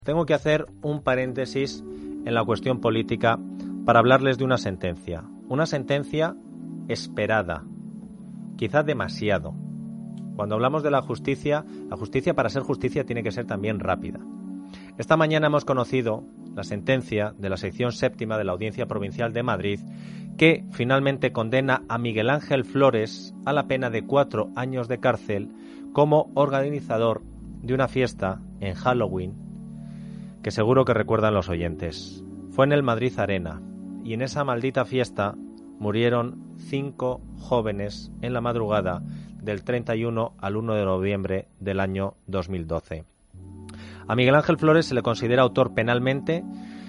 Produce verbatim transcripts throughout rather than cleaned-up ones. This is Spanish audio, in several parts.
Tengo que hacer un paréntesis en la cuestión política para hablarles de una sentencia. Una sentencia esperada, quizás demasiado. Cuando hablamos de la justicia, la justicia para ser justicia tiene que ser también rápida. Esta mañana hemos conocido la sentencia de la sección séptima de la Audiencia Provincial de Madrid que finalmente condena a Miguel Ángel Flores a la pena de cuatro años de cárcel como organizador de una fiesta en Halloween que seguro que recuerdan los oyentes. Fue en el Madrid Arena y en esa maldita fiesta murieron cinco jóvenes en la madrugada del treinta y uno al uno de noviembre del año dos mil doce. A Miguel Ángel Flores se le considera autor penalmente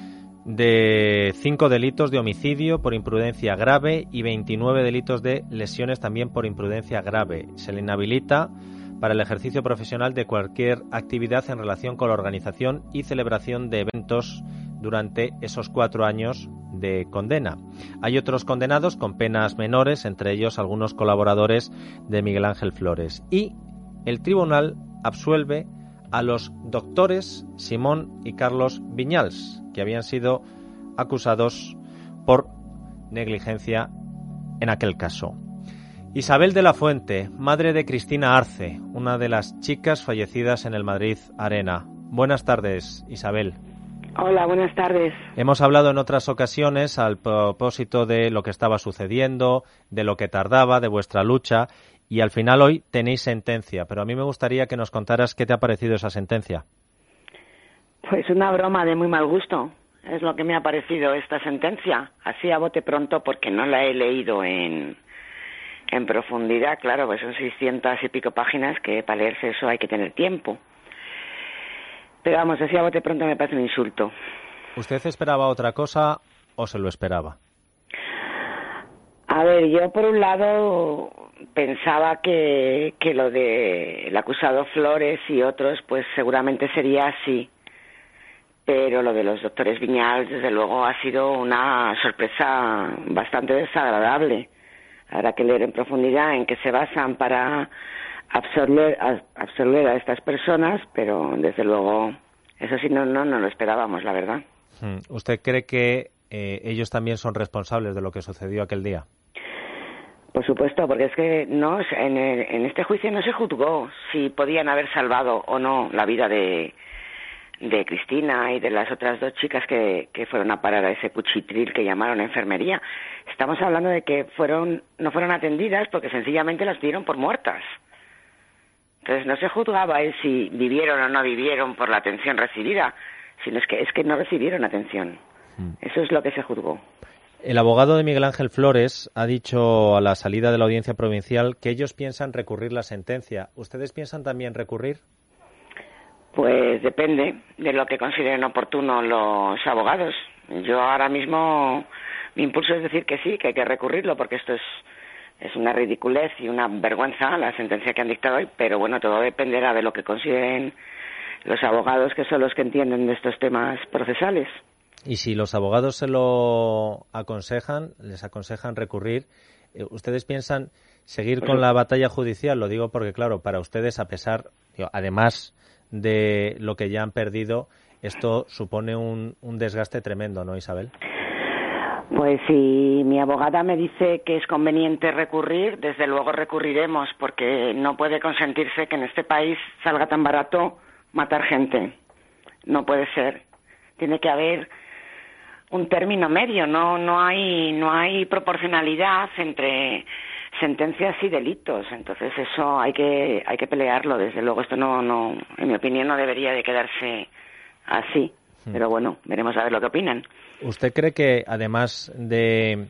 de cinco delitos de homicidio por imprudencia grave y veintinueve delitos de lesiones también por imprudencia grave. Se le inhabilita para el ejercicio profesional de cualquier actividad en relación con la organización y celebración de eventos durante esos cuatro años de condena. Hay otros condenados con penas menores, entre ellos algunos colaboradores de Miguel Ángel Flores. Y el tribunal absuelve a los doctores Simón y Carlos Viñals, que habían sido acusados por negligencia en aquel caso. Isabel de la Fuente, madre de Cristina Arce, una de las chicas fallecidas en el Madrid Arena. Buenas tardes, Isabel. Hola, buenas tardes. Hemos hablado en otras ocasiones al propósito de lo que estaba sucediendo, de lo que tardaba, de vuestra lucha, y al final hoy tenéis sentencia, pero a mí me gustaría que nos contaras qué te ha parecido esa sentencia. Pues una broma de muy mal gusto, es lo que me ha parecido esta sentencia, así a bote pronto porque no la he leído en... En profundidad, claro, pues son seiscientas y pico páginas que para leerse eso hay que tener tiempo. Pero vamos, así a bote pronto me parece un insulto. ¿Usted esperaba otra cosa o se lo esperaba? A ver, yo por un lado pensaba que, que lo de el acusado Flores y otros pues seguramente sería así. Pero lo de los doctores Viñals desde luego ha sido una sorpresa bastante desagradable. Habrá que leer en profundidad en qué se basan para absorber, absorber a estas personas, pero desde luego eso sí no, no, no lo esperábamos, la verdad. ¿Usted cree que eh, ellos también son responsables de lo que sucedió aquel día? Por supuesto, porque es que no en, el, en este juicio no se juzgó si podían haber salvado o no la vida de, de Cristina y de las otras dos chicas que, que fueron a parar a ese cuchitril que llamaron enfermería. Estamos hablando de que fueron no fueron atendidas porque sencillamente las dieron por muertas. Entonces no se juzgaba el si vivieron o no vivieron por la atención recibida, sino es que es que no recibieron atención. Mm. Eso es lo que se juzgó. El abogado de Miguel Ángel Flores ha dicho a la salida de la audiencia provincial que ellos piensan recurrir la sentencia. ¿Ustedes piensan también recurrir? Pues depende de lo que consideren oportuno los abogados. Yo ahora mismo mi impulso es decir que sí, que hay que recurrirlo, porque esto es, es una ridiculez y una vergüenza la sentencia que han dictado hoy, pero bueno, todo dependerá de lo que consideren los abogados, que son los que entienden de estos temas procesales. Y si los abogados se lo aconsejan, les aconsejan recurrir, ¿ustedes piensan seguir con la batalla judicial? Lo digo porque, claro, para ustedes, a pesar, además de lo que ya han perdido, esto supone un, un desgaste tremendo, ¿no, Isabel? Pues si mi abogada me dice que es conveniente recurrir, desde luego recurriremos, porque no puede consentirse que en este país salga tan barato matar gente. No puede ser. Tiene que haber un término medio, no no hay no hay proporcionalidad entre sentencias y delitos. Entonces eso hay que hay que pelearlo. Desde luego esto no no en mi opinión no debería de quedarse así. Pero bueno, veremos a ver lo que opinan. ¿Usted cree que además de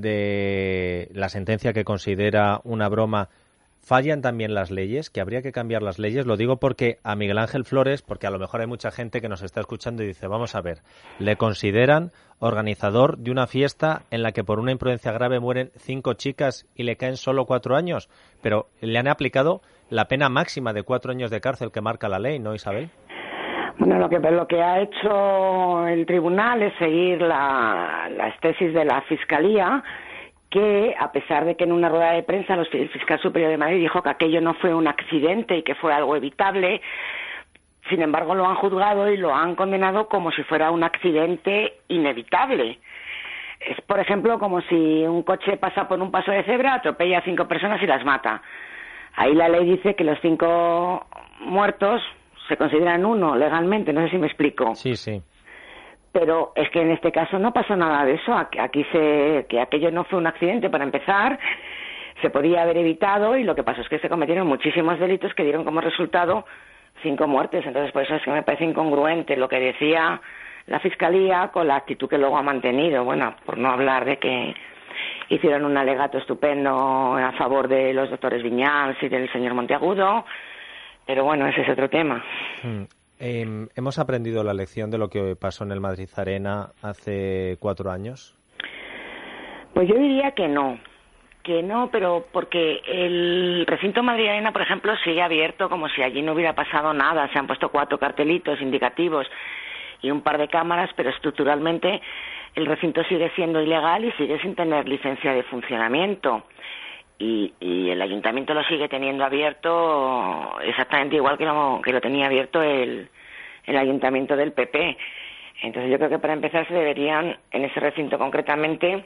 de la sentencia que considera una broma, fallan también las leyes, que habría que cambiar las leyes? Lo digo porque a Miguel Ángel Flores, porque a lo mejor hay mucha gente que nos está escuchando y dice, vamos a ver, le consideran organizador de una fiesta en la que por una imprudencia grave mueren cinco chicas y le caen solo cuatro años, pero le han aplicado la pena máxima de cuatro años de cárcel que marca la ley, ¿no, Isabel? Bueno, lo que lo que ha hecho el tribunal es seguir la, las tesis de la Fiscalía, que a pesar de que en una rueda de prensa el fiscal superior de Madrid dijo que aquello no fue un accidente y que fue algo evitable, sin embargo lo han juzgado y lo han condenado como si fuera un accidente inevitable. Es, por ejemplo, como si un coche pasa por un paso de cebra, atropella a cinco personas y las mata. Ahí la ley dice que los cinco muertos se consideran uno legalmente, no sé si me explico. Sí, sí. Pero es que en este caso no pasó nada de eso. Aquí se, que aquello no fue un accidente para empezar, se podía haber evitado y lo que pasó es que se cometieron muchísimos delitos que dieron como resultado cinco muertes. Entonces, por eso es que me parece incongruente lo que decía la Fiscalía con la actitud que luego ha mantenido. Bueno, por no hablar de que hicieron un alegato estupendo a favor de los doctores Viñals y del señor Monteagudo, pero bueno, ese es otro tema. Hmm. Eh, ¿Hemos aprendido la lección de lo que pasó en el Madrid Arena hace cuatro años? Pues yo diría que no, que no, pero porque el recinto Madrid Arena, por ejemplo, sigue abierto como si allí no hubiera pasado nada. Se han puesto cuatro cartelitos indicativos y un par de cámaras, pero estructuralmente el recinto sigue siendo ilegal y sigue sin tener licencia de funcionamiento. Y, y el ayuntamiento lo sigue teniendo abierto exactamente igual que lo, que lo tenía abierto el, el ayuntamiento del P P. Entonces yo creo que para empezar se deberían, en ese recinto concretamente,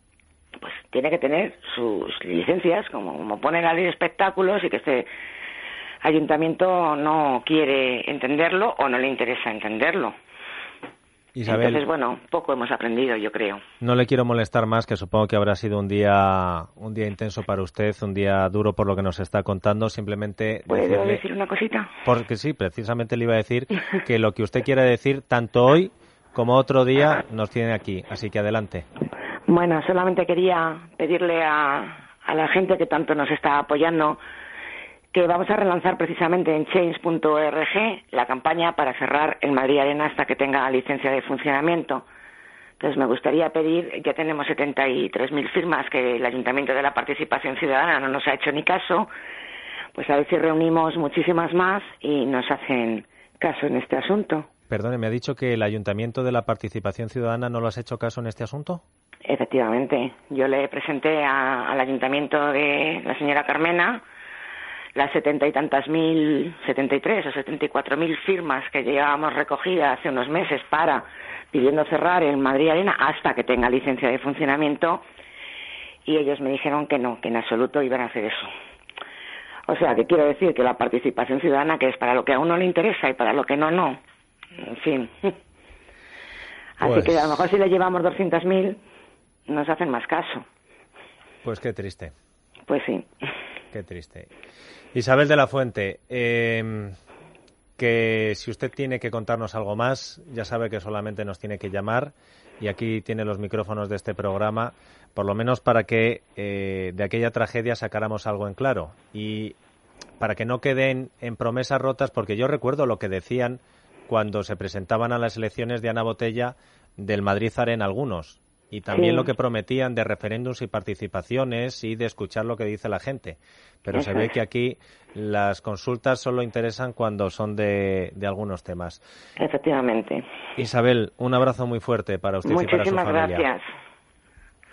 pues tiene que tener sus licencias, como, como pone la ley de espectáculos, y que este ayuntamiento no quiere entenderlo o no le interesa entenderlo. Isabel, entonces, bueno, poco hemos aprendido, yo creo. No le quiero molestar más, que supongo que habrá sido un día un día intenso para usted, un día duro por lo que nos está contando. Simplemente ¿Puedo decirle, decir una cosita? Porque sí, precisamente le iba a decir que lo que usted quiera decir, tanto hoy como otro día, nos tiene aquí. Así que adelante. Bueno, solamente quería pedirle a, a la gente que tanto nos está apoyando que vamos a relanzar precisamente en change punto org la campaña para cerrar el Madrid Arena hasta que tenga licencia de funcionamiento. Entonces me gustaría pedir, ya tenemos setenta y tres mil firmas que el Ayuntamiento de la Participación Ciudadana no nos ha hecho ni caso, pues a ver si reunimos muchísimas más y nos hacen caso en este asunto. Perdone, ¿me ha dicho que el Ayuntamiento de la Participación Ciudadana no lo has hecho caso en este asunto? Efectivamente. Yo le presenté a, al Ayuntamiento de la señora Carmena las setenta y tantas mil, setenta y tres o setenta y cuatro mil firmas que llevábamos recogidas hace unos meses para pidiendo cerrar el Madrid Arena hasta que tenga licencia de funcionamiento, y ellos me dijeron que no, que en absoluto iban a hacer eso. O sea, que quiero decir que la participación ciudadana, que es para lo que a uno le interesa y para lo que no, no. En fin. Así Pues... que a lo mejor si le llevamos doscientos mil nos hacen más caso. Pues qué triste. Pues sí. Qué triste. Isabel de la Fuente, eh, que si usted tiene que contarnos algo más, ya sabe que solamente nos tiene que llamar, y aquí tiene los micrófonos de este programa, por lo menos para que eh, de aquella tragedia sacáramos algo en claro, y para que no queden en promesas rotas, porque yo recuerdo lo que decían cuando se presentaban a las elecciones de Ana Botella del Madrid Arena algunos, y también sí. Lo que prometían de referéndums y participaciones y de escuchar lo que dice la gente. Pero Eso se ve es. que aquí las consultas solo interesan cuando son de, de algunos temas. Efectivamente. Isabel, un abrazo muy fuerte para usted Muchísimas y para su familia. Muchísimas gracias.